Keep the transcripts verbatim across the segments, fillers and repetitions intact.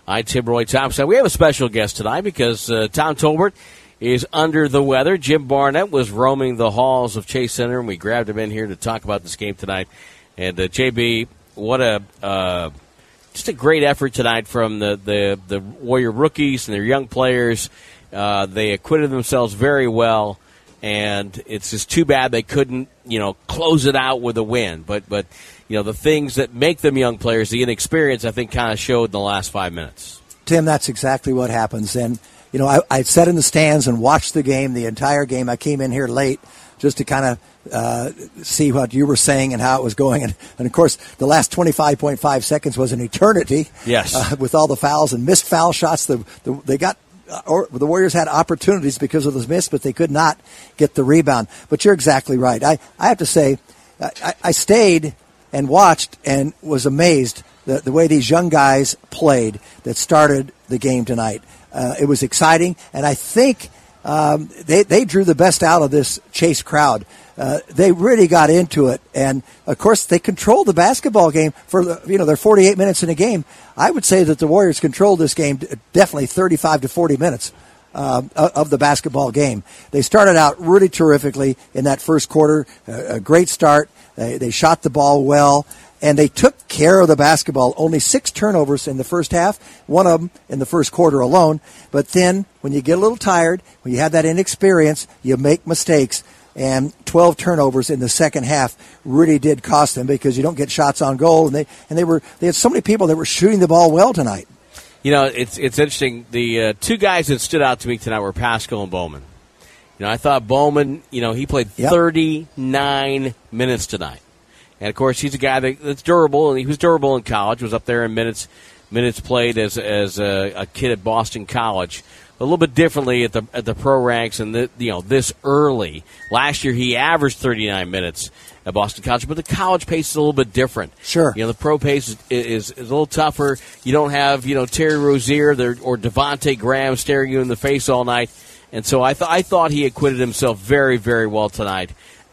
I'm Tim Roy Thompson. We have a special guest tonight because uh, Tom Tolbert is under the weather. Jim Barnett was roaming the halls of Chase Center, and we grabbed him in here to talk about this game tonight. And uh, J B, what a uh, just a great effort tonight from the, the, the Warrior rookies and their young players. Uh, they acquitted themselves very well, and it's just too bad they couldn't, you know, close it out with a win. But, but you know, the things that make them young players, the inexperience, I think, kind of showed in the last five minutes. Tim, that's exactly what happens. And You know, I, I sat in the stands and watched the game, the entire game. I came in here late just to kind of uh, see what you were saying and how it was going. And, and, of course, the last twenty-five point five seconds was an eternity. Yes. Uh, with all the fouls and missed foul shots. The, the, they got uh, or, the Warriors had opportunities because of those missed, but they could not get the rebound. But you're exactly right. I, I have to say, I, I stayed and watched and was amazed the, the way these young guys played that started the game tonight. Uh, it was exciting, and I think um, they, they drew the best out of this Chase crowd. Uh, they really got into it, and of course they controlled the basketball game for the, you know, they're forty-eight minutes in a game. I would say that the Warriors controlled this game definitely thirty-five to forty minutes um, of the basketball game. They started out really terrifically in that first quarter, a, a great start. They, they shot the ball well. And they took care of the basketball. Only six turnovers in the first half, one of them in the first quarter alone. But then when you get a little tired, when you have that inexperience, you make mistakes. And twelve turnovers in the second half really did cost them because you don't get shots on goal. And they and they were they had so many people that were shooting the ball well tonight. You know, it's it's interesting. The uh, two guys that stood out to me tonight were Paschall and Bowman. You know, I thought Bowman, you know, he played yep. thirty-nine minutes tonight. And, of course, he's a guy that, that's durable, and he was durable in college, was up there in minutes minutes played as as a, a kid at Boston College. A little bit differently at the at the pro ranks and, the, you know, this early. Last year he averaged thirty-nine minutes at Boston College, but the college pace is a little bit different. Sure. You know, the pro pace is, is, is a little tougher. You don't have, you know, Terry Rozier or Devontae Graham staring you in the face all night. And so I, th- I thought he acquitted himself very, very well tonight.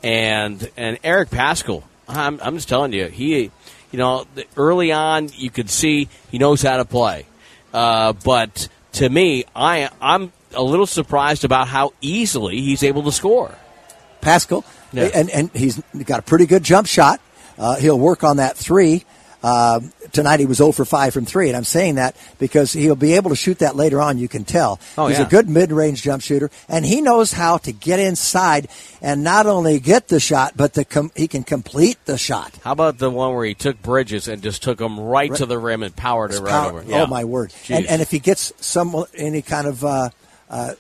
And and Eric Paschall, I'm, I'm just telling you, he, you know, early on you could see he knows how to play. Uh, but to me, I, I'm a little surprised about how easily he's able to score. Paschall, yeah. and, and he's got a pretty good jump shot. Uh, he'll work on that three. Uh, tonight he was zero for five from three, and I'm saying that because he'll be able to shoot that later on, you can tell. Oh, He's yeah. a good mid-range jump shooter, and he knows how to get inside and not only get the shot, but the com- he can complete the shot. How about the one where he took Bridges and just took him right, right. to the rim and powered it right power. over? Yeah. Oh, my word. And, and if he gets some any kind of uh, uh,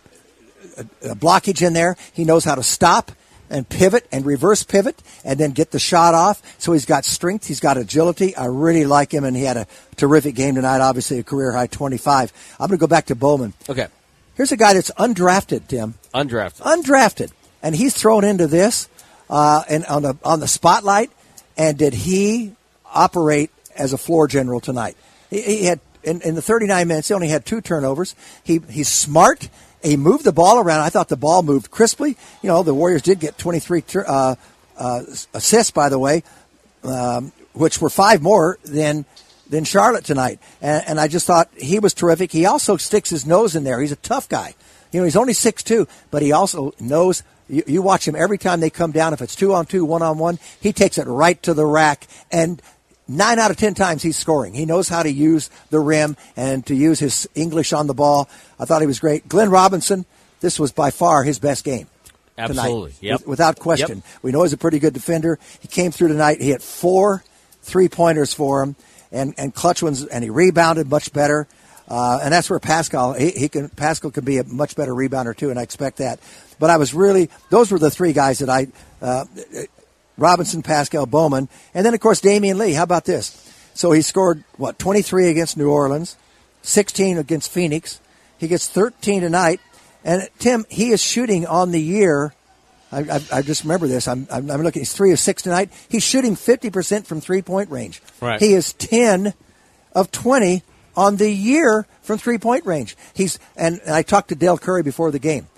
a blockage in there, he knows how to stop and pivot and reverse pivot and then get the shot off. So he's got strength. He's got agility. I really like him, and he had a terrific game tonight, obviously a career-high twenty-five. I'm going to go back to Bowman. Okay. Here's a guy that's undrafted, Tim. Undrafted. Undrafted. And he's thrown into this uh, and on the on the spotlight. And did he operate as a floor general tonight? He, he had in, in the thirty-nine minutes, he only had two turnovers. He He's smart. He moved the ball around. I thought the ball moved crisply. You know, the Warriors did get twenty-three uh, uh, assists, by the way, um, which were five more than than Charlotte tonight. And, and I just thought he was terrific. He also sticks his nose in there. He's a tough guy. You know, he's only six two, but he also knows. You, you watch him every time they come down. If it's two on two, one on one, he takes it right to the rack. And Nine out of ten times he's scoring. He knows how to use the rim and to use his English on the ball. I thought he was great. Glenn Robinson, this was by far his best game. Absolutely, tonight, yep. without question. Yep. We know he's a pretty good defender. He came through tonight. He had four three-pointers for him and, and clutch ones, and he rebounded much better. Uh, and that's where Paschall, he, he can, Paschall can be a much better rebounder too, and I expect that. But I was really, those were the three guys that I, uh, Robinson, Paschall, Bowman, and then, of course, Damian Lee. How about this? So he scored, what, twenty-three against New Orleans, sixteen against Phoenix. He gets thirteen tonight. And, Tim, he is shooting on the year. I, I, I just remember this. I'm, I'm, I'm looking. He's three of six tonight. He's shooting fifty percent from three-point range. Right. He is ten of twenty on the year from three-point range. He's and, and I talked to Dale Curry before the game.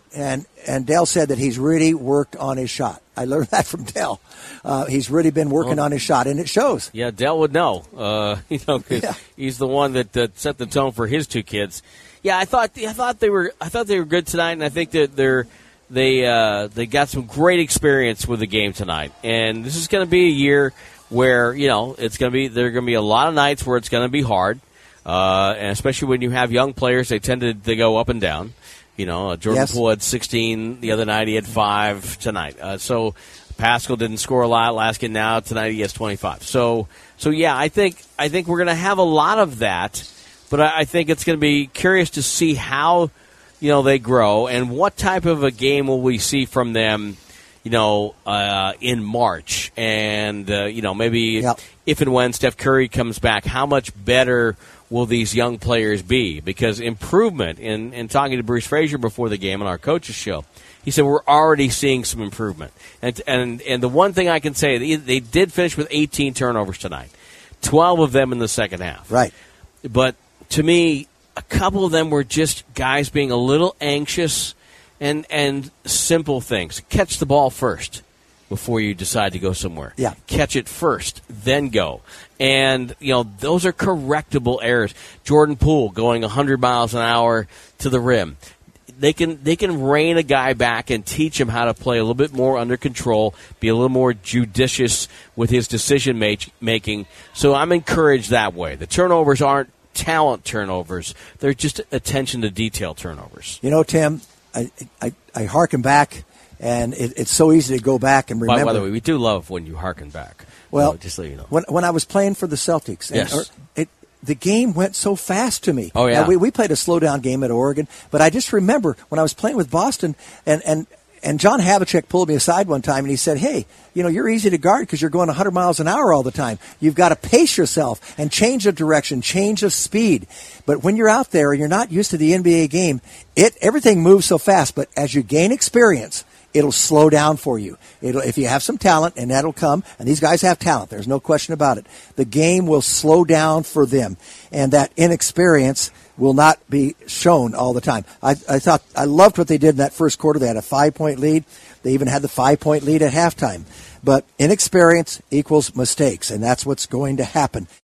and and Dale said that he's really worked on his shot. I learned that from Dale. Uh, he's really been working well, on his shot, and it shows. Yeah, Dale would know. Uh, you know, 'cause yeah. he's the one that, that set the tone for his two kids. Yeah, I thought I thought they were I thought they were good tonight, and I think that they're they uh, they got some great experience with the game tonight. And this is going to be a year where you know it's going to be there are going to be a lot of nights where it's going to be hard, uh, and especially when you have young players, they tend to, to go up and down. You know, Jordan yes. Poole had sixteen the other night. He had five tonight. Uh, so Pascal didn't score a lot last game. Now tonight he has twenty-five. So so yeah, I think I think we're going to have a lot of that. But I think it's going to be curious to see how, you know, they grow and what type of a game will we see from them, you know, uh, in March. And, uh, you know, maybe yep. if and when Steph Curry comes back, how much better will these young players be? Because improvement, in, in talking to Bruce Frazier before the game on our coaches show, he said we're already seeing some improvement. And and, and the one thing I can say, they, they did finish with eighteen turnovers tonight, twelve of them in the second half. Right. But to me, a couple of them were just guys being a little anxious and and simple things. Catch the ball first before you decide to go somewhere. Yeah. Catch it first, then go. And, you know, those are correctable errors. Jordan Poole going one hundred miles an hour to the rim. They can they can rein a guy back and teach him how to play a little bit more under control, be a little more judicious with his decision make, making. So I'm encouraged that way. The turnovers aren't talent turnovers. They're just attention to detail turnovers. You know, Tim, I I, I harken back, and it, it's so easy to go back and remember. By, by the way, we do love when you harken back. Well, uh, just so you know. when when I was playing for the Celtics, and, yes. or, it, the game went so fast to me. Oh, yeah. Now, we, we played a slow-down game at Oregon, but I just remember when I was playing with Boston, and, and, and John Havlicek pulled me aside one time, and he said, hey, you know, you're easy to guard because you're going one hundred miles an hour all the time. You've got to pace yourself and change the direction, change the speed. But when you're out there and you're not used to the N B A game, it everything moves so fast. But as you gain experience, it'll slow down for you. It'll, if you have some talent, and that'll come, and these guys have talent, there's no question about it, the game will slow down for them. And that inexperience will not be shown all the time. I, I thought I loved what they did in that first quarter. They had a five-point lead. They even had the five-point lead at halftime. But inexperience equals mistakes, and that's what's going to happen.